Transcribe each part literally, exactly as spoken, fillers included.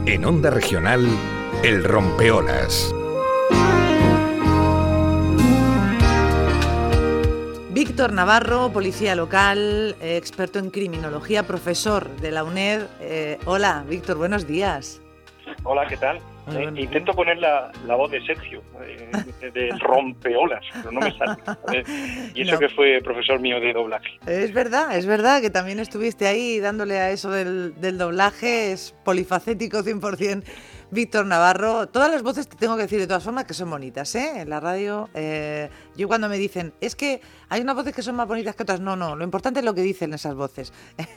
En Onda Regional, El Rompeolas. Víctor Navarro, policía local, eh, experto en criminología, profesor de la UNED. Eh, hola, Víctor, buenos días. Hola, ¿qué tal? Muy Eh, bueno. intento poner la, la voz de Sergio, eh, de, de rompeolas, pero no me sale. ¿Sabes? Y eso No. que fue profesor mío de doblaje. Es verdad, es verdad que también estuviste ahí dándole a eso del, del doblaje, es polifacético cien por ciento. Víctor Navarro, todas las voces te tengo que decir de todas formas que son bonitas, ¿eh? En la radio, eh, yo cuando me dicen, es que hay unas voces que son más bonitas que otras, no, no, lo importante es lo que dicen esas voces.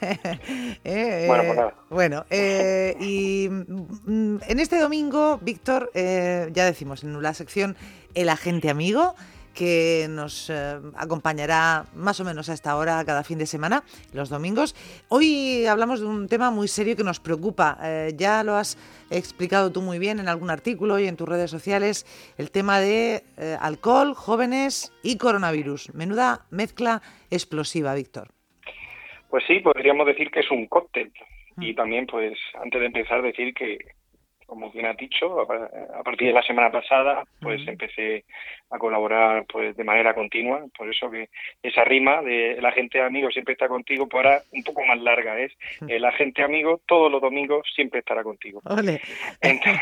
eh, Bueno, pues nada. Bueno, eh, y mm, en este domingo, Víctor, eh, ya decimos, en la sección El Agente Amigo, que nos eh, acompañará más o menos a esta hora cada fin de semana, los domingos. Hoy hablamos de un tema muy serio que nos preocupa. Eh, ya lo has explicado tú muy bien en algún artículo y en tus redes sociales, el tema de eh, alcohol, jóvenes y coronavirus. Menuda mezcla explosiva, Víctor. Pues sí, podríamos decir que es un cóctel. Y también, pues, antes de empezar, decir que, como bien has dicho, a partir de la semana pasada, pues uh-huh. empecé a colaborar pues de manera continua, por eso que esa rima de el agente amigo siempre está contigo, pues ahora un poco más larga es, el agente amigo todos los domingos siempre estará contigo. Ole. Entonces,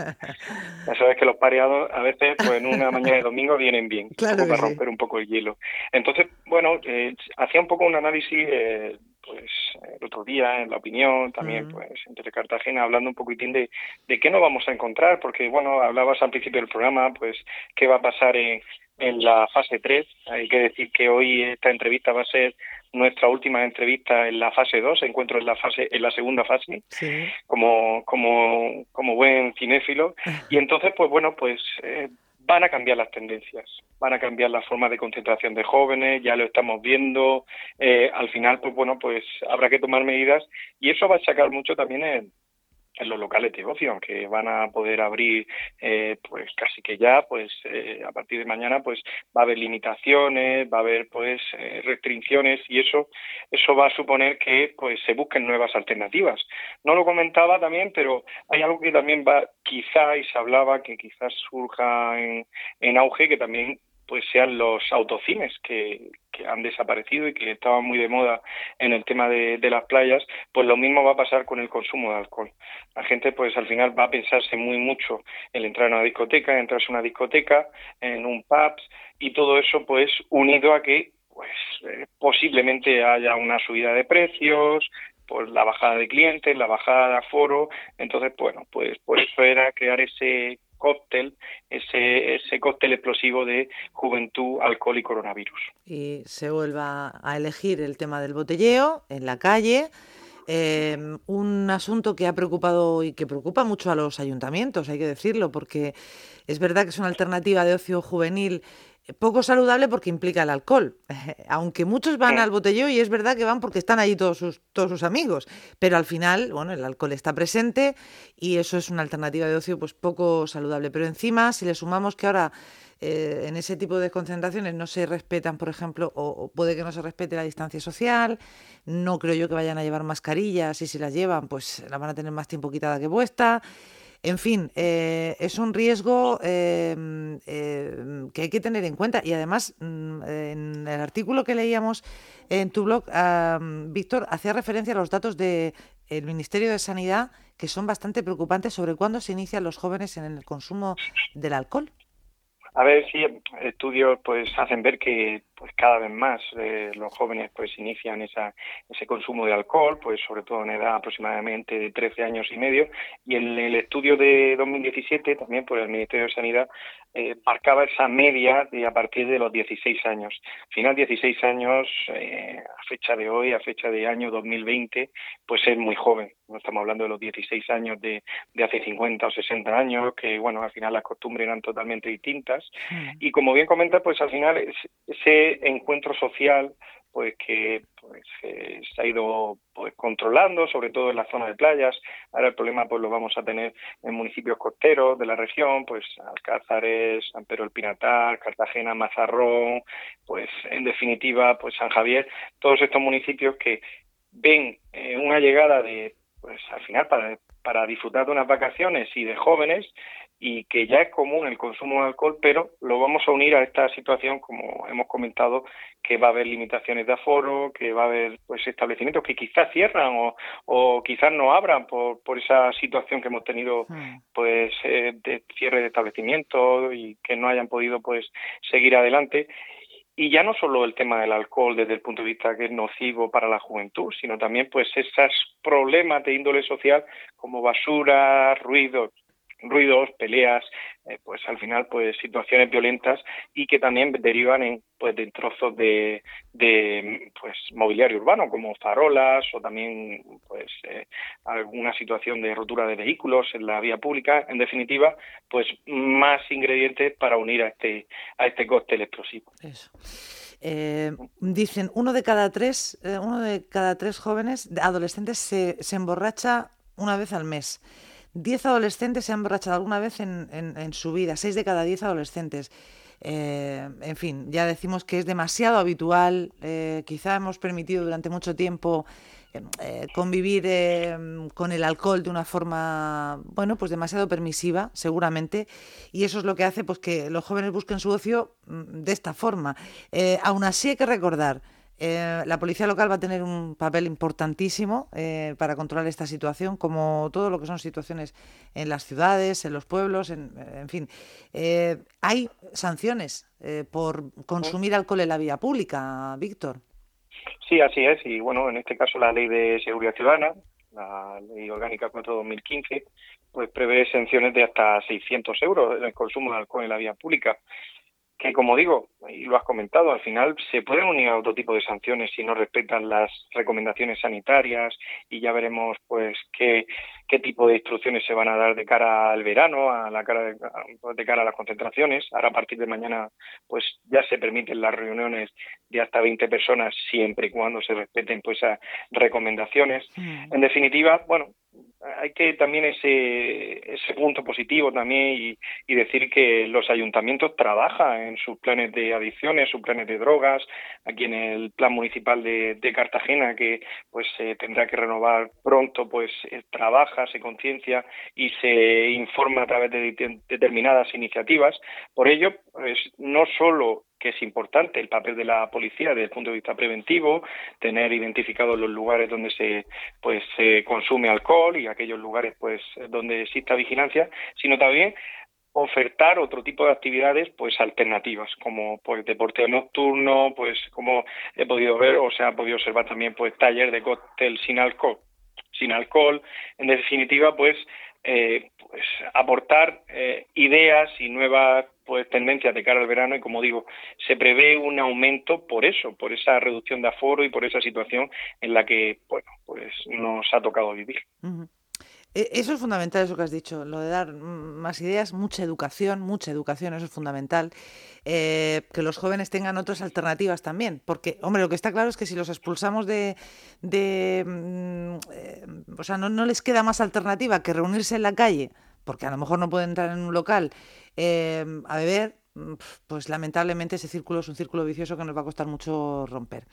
ya sabes que los pareados a veces pues en una mañana de domingo vienen bien, claro un poco para sí. romper un poco el hielo. Entonces, bueno, eh, hacía un poco un análisis eh, pues el otro día en La Opinión, también uh-huh. pues entre Cartagena, hablando un poquitín de, de qué nos vamos a encontrar, porque bueno, hablabas al principio del programa, pues qué va a pasar en, en la fase tres. Hay que decir que hoy esta entrevista va a ser nuestra última entrevista en la fase dos, encuentro en la fase, en la segunda fase, sí. como, como, como buen cinéfilo, y entonces pues bueno, pues eh, van a cambiar las tendencias, van a cambiar la forma de concentración de jóvenes, ya lo estamos viendo, eh, al final, pues bueno, pues habrá que tomar medidas y eso va a sacar mucho también en, en los locales de ocio, que van a poder abrir eh, pues casi que ya, pues eh, a partir de mañana pues va a haber limitaciones, va a haber pues eh, restricciones y eso eso va a suponer que pues se busquen nuevas alternativas. No lo comentaba también, pero hay algo que también va quizá y se hablaba que quizás surja en, en auge, que también pues sean los autocines que, que han desaparecido y que estaban muy de moda en el tema de, de las playas, pues lo mismo va a pasar con el consumo de alcohol. La gente pues al final va a pensarse muy mucho en entrar en una discoteca, en entrarse en una discoteca, en un pub y todo eso pues unido a que pues eh, posiblemente haya una subida de precios, pues la bajada de clientes, la bajada de aforo, entonces bueno, pues por eso era crear ese cóctel, ese, ese cóctel explosivo de juventud, alcohol y coronavirus. Y se vuelva a elegir el tema del botelleo en la calle, eh, un asunto que ha preocupado y que preocupa mucho a los ayuntamientos, hay que decirlo, porque es verdad que es una alternativa de ocio juvenil poco saludable porque implica el alcohol, aunque muchos van al botelleo y es verdad que van porque están allí todos sus, todos sus amigos, pero al final, bueno, el alcohol está presente y eso es una alternativa de ocio pues poco saludable, pero encima si le sumamos que ahora eh, en ese tipo de concentraciones no se respetan, por ejemplo, o, o puede que no se respete la distancia social, no creo yo que vayan a llevar mascarillas y si las llevan pues la van a tener más tiempo quitada que puesta. En fin, eh, es un riesgo eh, eh, que hay que tener en cuenta y además en el artículo que leíamos en tu blog, eh, Víctor, hacía referencia a los datos del Ministerio de Sanidad que son bastante preocupantes sobre cuándo se inician los jóvenes en el consumo del alcohol. A ver, sí, estudios pues hacen ver que pues cada vez más eh, los jóvenes pues inician esa, ese consumo de alcohol, pues sobre todo en edad aproximadamente de trece años y medio, y en el estudio de dos mil diecisiete también por el Ministerio de Sanidad eh, marcaba esa media de a partir de los dieciséis años. Al final dieciséis años, eh, a fecha de hoy, a fecha de año dos mil veinte, pues es muy joven. No estamos hablando de los dieciséis años de, de hace cincuenta o sesenta años, que bueno, al final las costumbres eran totalmente distintas. Mm. Y como bien comenta, pues al final es, ese encuentro social pues que pues eh, se ha ido pues controlando, sobre todo en la zona de playas. Ahora el problema pues lo vamos a tener en municipios costeros de la región, pues Alcázares, San Pedro del Pinatar, Cartagena, Mazarrón, pues en definitiva pues San Javier, todos estos municipios que ven eh, una llegada de pues al final para, para disfrutar de unas vacaciones y de jóvenes, y que ya es común el consumo de alcohol, pero lo vamos a unir a esta situación, como hemos comentado, que va a haber limitaciones de aforo, que va a haber pues establecimientos que quizás cierran o, o quizás no abran por, por esa situación que hemos tenido pues eh, de cierre de establecimientos y que no hayan podido pues seguir adelante. Y ya no solo el tema del alcohol desde el punto de vista que es nocivo para la juventud, sino también pues esos problemas de índole social como basura, ruidos, ruidos, peleas, eh, pues al final pues situaciones violentas y que también derivan en pues de trozos de, de pues mobiliario urbano como farolas o también pues eh, alguna situación de rotura de vehículos en la vía pública. En definitiva, pues más ingredientes para unir a este a este cóctel explosivo. Eso. Eh, dicen uno de cada tres eh, uno de cada tres jóvenes adolescentes se, se emborracha una vez al mes. Diez adolescentes se han emborrachado alguna vez en, en, en su vida, seis de cada diez adolescentes. Eh, en fin, ya decimos que es demasiado habitual, eh, quizá hemos permitido durante mucho tiempo eh, convivir eh, con el alcohol de una forma, bueno, pues demasiado permisiva, seguramente, y eso es lo que hace pues que los jóvenes busquen su ocio de esta forma. Eh, aún así hay que recordar, Eh, la policía local va a tener un papel importantísimo eh, para controlar esta situación, como todo lo que son situaciones en las ciudades, en los pueblos, en, en fin. Eh, hay sanciones eh, por consumir alcohol en la vía pública, Víctor. Sí, así es. Y bueno, en este caso la Ley de Seguridad Ciudadana, la Ley Orgánica cuatro barra dos mil quince, pues prevé sanciones de hasta seiscientos euros en el consumo de alcohol en la vía pública. Que, como digo, y lo has comentado, al final se pueden unir a otro tipo de sanciones si no respetan las recomendaciones sanitarias, y ya veremos pues qué, qué tipo de instrucciones se van a dar de cara al verano, a la cara de, de cara a las concentraciones. Ahora a partir de mañana pues ya se permiten las reuniones de hasta veinte personas siempre y cuando se respeten pues esas recomendaciones. En definitiva, bueno, hay que también ese ese punto positivo también y, y decir que los ayuntamientos trabajan en sus planes de adicciones, sus planes de drogas. Aquí en el plan municipal de, de Cartagena, que pues se tendrá que renovar pronto, pues eh, trabaja, se conciencia y se informa a través de, de determinadas iniciativas. Por ello, pues no solo que es importante el papel de la policía desde el punto de vista preventivo, tener identificados los lugares donde se pues se consume alcohol y aquellos lugares pues donde exista vigilancia, sino también ofertar otro tipo de actividades pues alternativas, como pues deporte nocturno, pues como he podido ver o se ha podido observar también pues taller de cóctel sin alcohol, sin alcohol, en definitiva pues eh, pues aportar eh, ideas y nuevas pues tendencias de cara al verano. Y como digo, se prevé un aumento por eso, por esa reducción de aforo y por esa situación en la que bueno pues nos ha tocado vivir. Uh-huh. Eso es fundamental, eso que has dicho, lo de dar más ideas, mucha educación, mucha educación, eso es fundamental. Eh, que los jóvenes tengan otras alternativas también, porque, hombre, lo que está claro es que si los expulsamos de... de eh, o sea, no, no les queda más alternativa que reunirse en la calle, porque a lo mejor no pueden entrar en un local eh, a beber, pues lamentablemente ese círculo es un círculo vicioso que nos va a costar mucho romper.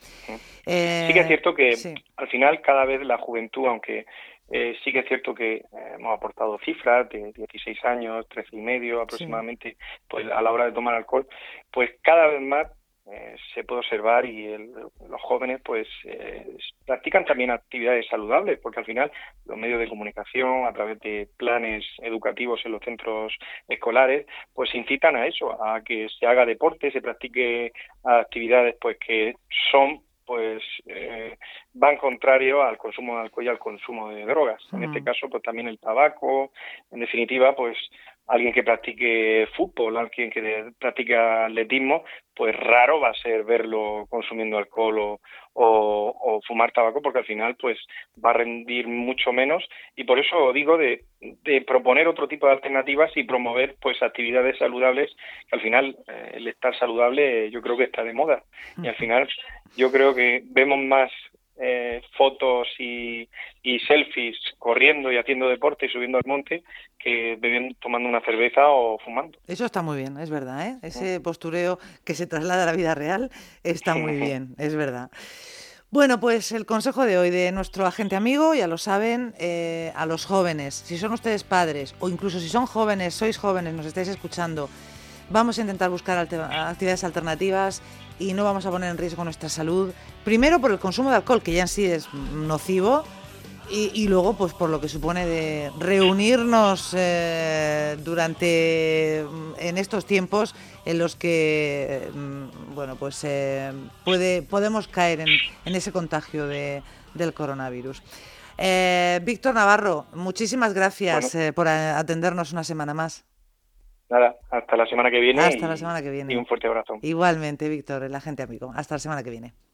Eh, sí que es cierto que sí. Al final cada vez la juventud, aunque eh, sí que es cierto que eh, hemos aportado cifras de dieciséis años, trece y medio aproximadamente, sí. pues a la hora de tomar alcohol, pues cada vez más eh, se puede observar y el, los jóvenes pues eh, practican también actividades saludables, porque al final los medios de comunicación a través de planes educativos en los centros escolares pues incitan a eso, a que se haga deporte, se practique actividades pues que son pues eh, van contrario al consumo de alcohol y al consumo de drogas. En uh-huh. este caso, pues también el tabaco, en definitiva, pues alguien que practique fútbol, alguien que practique atletismo, pues raro va a ser verlo consumiendo alcohol o, o, o fumar tabaco, porque al final pues va a rendir mucho menos, y por eso digo de, de proponer otro tipo de alternativas y promover pues actividades saludables, que al final eh, el estar saludable eh, yo creo que está de moda, y al final yo creo que vemos más Eh, fotos y, y selfies corriendo y haciendo deporte y subiendo al monte que bebiendo, tomando una cerveza o fumando. Eso está muy bien, es verdad, ¿eh? Ese postureo que se traslada a la vida real está muy bien, es verdad. Bueno, pues el consejo de hoy de nuestro agente amigo, ya lo saben, eh, a los jóvenes, si son ustedes padres o incluso si son jóvenes, sois jóvenes, nos estáis escuchando, vamos a intentar buscar alter- actividades alternativas y no vamos a poner en riesgo nuestra salud, primero por el consumo de alcohol, que ya en sí es nocivo, y, y luego pues por lo que supone de reunirnos eh, durante en estos tiempos en los que mm, bueno pues eh, puede podemos caer en, en ese contagio de, del coronavirus. Eh, Víctor Navarro, muchísimas gracias Bueno, eh, por a- atendernos una semana más. nada, hasta la semana que viene Hasta la y, semana que y viene. un fuerte abrazo. Igualmente, Víctor, el agente amigo. Hasta la semana que viene.